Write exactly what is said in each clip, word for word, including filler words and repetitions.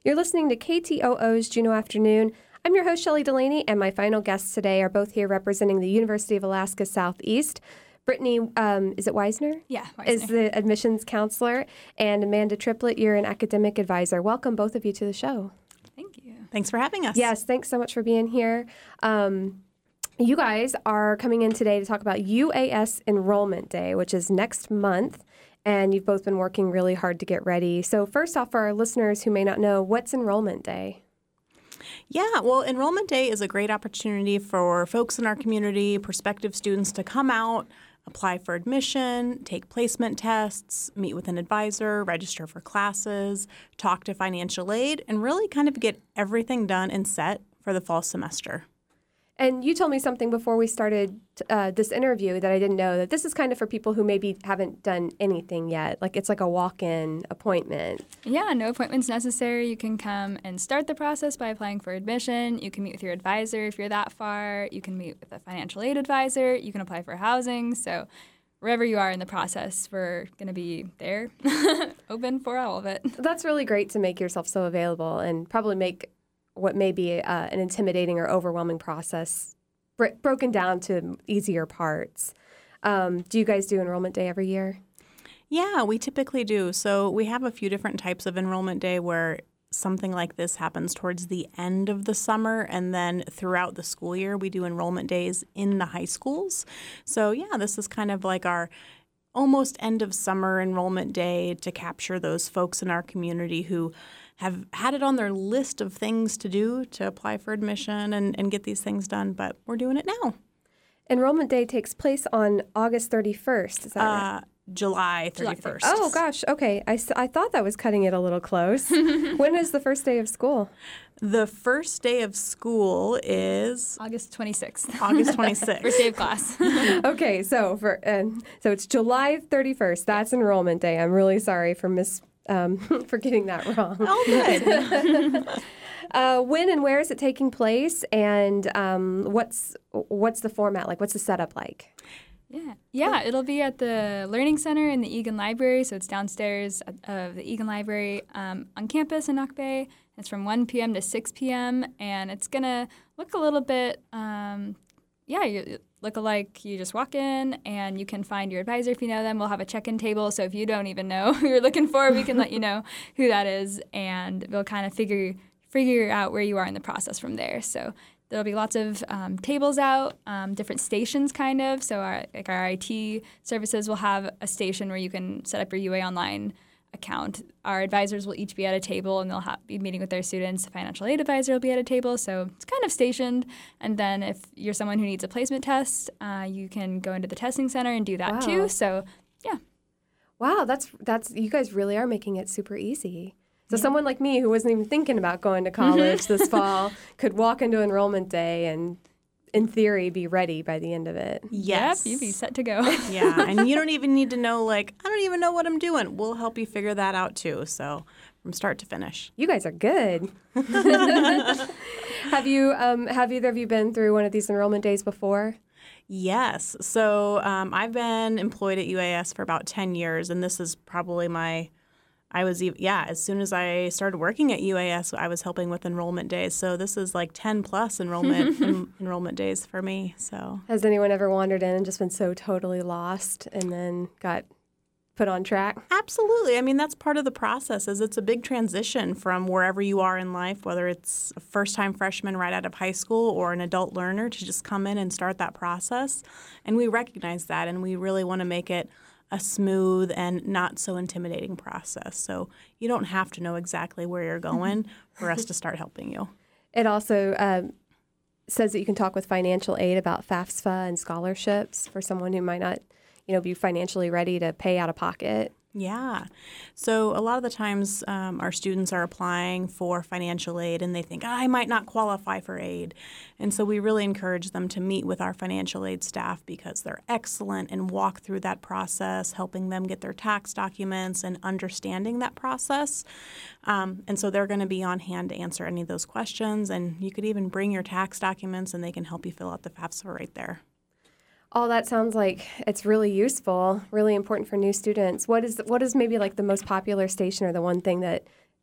You're listening to K T O O's Juneau Afternoon. I'm your host, Shelley Delaney, and my final guests today are both here representing the University of Alaska Southeast. Brittany, um, is it Weisner? Yeah, Weisner. Is the admissions counselor, and Amanda Triplett, you're an academic advisor. Welcome, both of you, to the show. Thank you. Thanks for having us. Yes, thanks so much for being here. Um, you guys are coming in today to talk about U A S Enrollment Day, which is next month, and you've both been working really hard to get ready. So first off, for our listeners who may not know, what's Enrollment Day? Yeah, well, Enrollment Day is a great opportunity for folks in our community, prospective students, to come out, apply for admission, take placement tests, meet with an advisor, register for classes, talk to financial aid, and really kind of get everything done and set for the fall semester. And you told me something before we started uh, this interview that I didn't know, that this is kind of for people who maybe haven't done anything yet. Like it's like a walk-in appointment. Yeah, no appointments necessary. You can come and start the process by applying for admission. You can meet with your advisor if you're that far. You can meet with a financial aid advisor. You can apply for housing. So wherever you are in the process, we're going to be there, open for all of it. That's really great to make yourself so available and probably make what may be uh, an intimidating or overwhelming process br- broken down to easier parts. Um, do you guys do Enrollment Day every year? Yeah, we typically do. So we have a few different types of Enrollment Day where something like this happens towards the end of the summer, and then throughout the school year we do enrollment days in the high schools. So yeah, this is kind of like our almost end of summer enrollment day to capture those folks in our community who have had it on their list of things to do to apply for admission and, and get these things done, but we're doing it now. Enrollment Day takes place on August thirty-first. Is that right? Uh, July thirty-first. Oh, gosh. Okay. I, s- I thought that was cutting it a little close. When is the first day of school? The first day of school is August twenty-sixth. August twenty-sixth. First day of class. Okay. So for uh, so it's July thirty-first. That's Enrollment Day. I'm really sorry for mis um, for getting that wrong. Oh, good. uh, when and where is it taking place, and um, what's what's the format like? What's the setup like? Yeah, yeah. It'll be at the Learning Center in the Egan Library, so it's downstairs of the Egan Library um, on campus in Nock Bay. It's from one p.m. to six p.m., and it's going to look a little bit, um, yeah, you look like you just walk in, and you can find your advisor if you know them. We'll have a check-in table, so if you don't even know who you're looking for, we can let you know who that is, and we'll kind of figure figure out where you are in the process from there. So there'll be lots of um, tables out, um, different stations kind of. So our, like our I T services will have a station where you can set up your U A Online account. Our advisors will each be at a table, and they'll ha- be meeting with their students. The financial aid advisor will be at a table. So it's kind of stationed. And then if you're someone who needs a placement test, uh, you can go into the testing center and do that Wow. too. So yeah. Wow, that's that's you guys really are making it super easy. So someone like me who wasn't even thinking about going to college this fall could walk into Enrollment Day and, in theory, be ready by the end of it. Yes. Yep, you'd be set to go. Yeah, and you don't even need to know, like, I don't even know what I'm doing. We'll help you figure that out, too, so from start to finish. You guys are good. Have you, um, have either of you been through one of these enrollment days before? Yes. So um, I've been employed at U A S for about ten years, and this is probably my I was, yeah, as soon as I started working at U A S, I was helping with enrollment days. So this is like ten plus enrollment en- enrollment days for me. So has anyone ever wandered in and just been so totally lost and then got put on track? Absolutely. I mean, that's part of the process. Is it's a big transition from wherever you are in life, whether it's a first-time freshman right out of high school or an adult learner, to just come in and start that process. And we recognize that, and we really want to make it a smooth and not so intimidating process. So you don't have to know exactly where you're going for us to start helping you. It also um, says that you can talk with financial aid about FAFSA and scholarships for someone who might not, you know, be financially ready to pay out of pocket. Yeah. So a lot of the times um, our students are applying for financial aid and they think, oh, I might not qualify for aid. And so we really encourage them to meet with our financial aid staff because they're excellent and walk through that process, helping them get their tax documents and understanding that process. Um, and so they're going to be on hand to answer any of those questions. And you could even bring your tax documents and they can help you fill out the FAFSA right there. All that sounds like it's really useful, really important for new students. What is what is maybe like the most popular station or the one thing that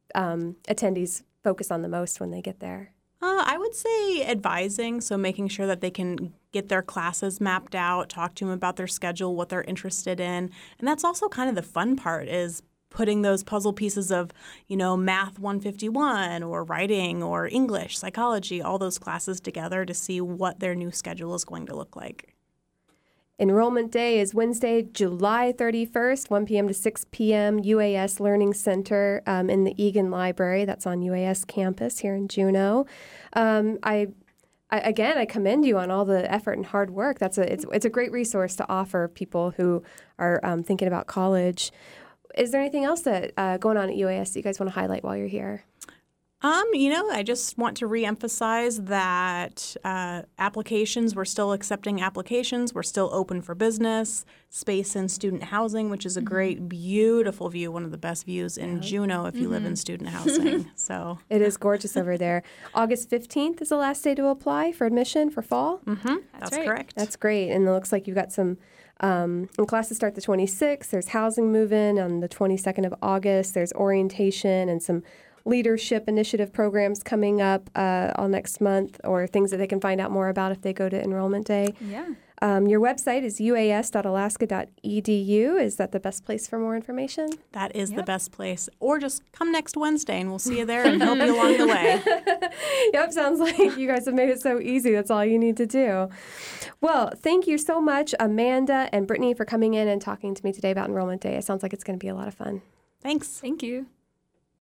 um, attendees focus on the most when they get there? Uh, I would say advising, so making sure that they can get their classes mapped out, talk to them about their schedule, what they're interested in. And that's also kind of the fun part is putting those puzzle pieces of, you know, Math one fifty-one or writing or English, psychology, all those classes together to see what their new schedule is going to look like. Enrollment Day is Wednesday, July thirty-first, one p.m. to six p.m., U A S Learning Center um, in the Egan Library. That's on U A S campus here in Juneau. Um, I, I again, I commend you on all the effort and hard work. That's a it's it's a great resource to offer people who are um, thinking about college. Is there anything else that uh, going on at U A S that you guys want to highlight while you're here? Um, you know, I just want to reemphasize that uh, applications, we're still accepting applications. We're still open for business. Space in student housing, which is a great, beautiful view, one of the best views in Juneau if you mm-hmm. live in student housing. So it is gorgeous over there. August fifteenth is the last day to apply for admission for fall. Mm-hmm. That's, That's right. correct. That's great. And it looks like you've got some um, and classes start the twenty-sixth. There's housing move-in on the twenty-second of August. There's orientation and some leadership initiative programs coming up uh, all next month, or things that they can find out more about if they go to Enrollment Day. Yeah. Um, your website is u a s dot alaska dot e d u. Is that the best place for more information? That is yep. the best place. Or just come next Wednesday and we'll see you there and help you along the way. Yep, sounds like you guys have made it so easy. That's all you need to do. Well, thank you so much, Amanda and Brittany, for coming in and talking to me today about Enrollment Day. It sounds like it's going to be a lot of fun. Thanks. Thank you.